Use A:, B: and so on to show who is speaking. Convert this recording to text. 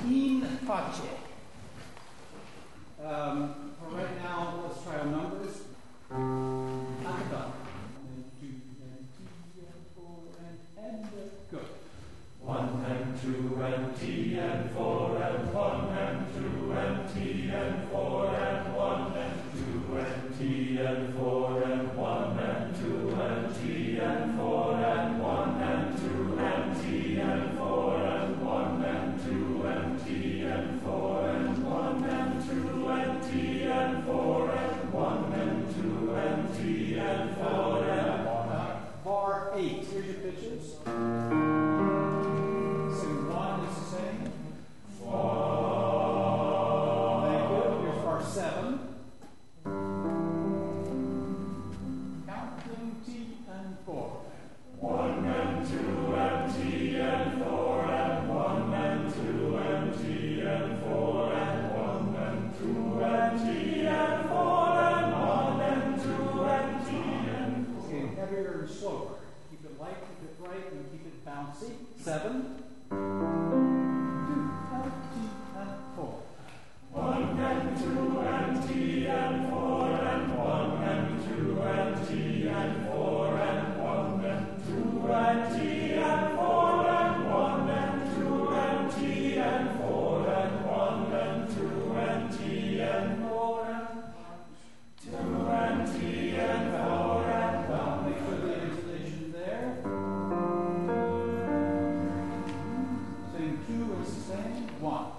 A: in pace. For right now, let's try our numbers. Acta. 2 and 3 and 4 and go.
B: 1 and 2 and T and 4 and 1 and 2 and T and 4 and 1 and 2 and T and 4 and 1 and 2 and T and 4 and 1 and 2 and T and 4 and 1 and 2 and T and 4 and 1 and 2 and T and 4 and 1 and 2 and T and 4 and 1.
A: Bar 8. Here's your pitches. Slower. Keep it light, keep it bright, and keep it bouncy. 7, 2, and T and 4.
B: 1 and 2 and T and 4 and 1 and 2 and T and 4 and 1 and 2 and T and 4 and 1 and 2 and T and 4 and 1 and 2 and T and 4 and 2 and T and 4 and 1.
A: Make sure the intonation there. Saying 2 is the same. 1.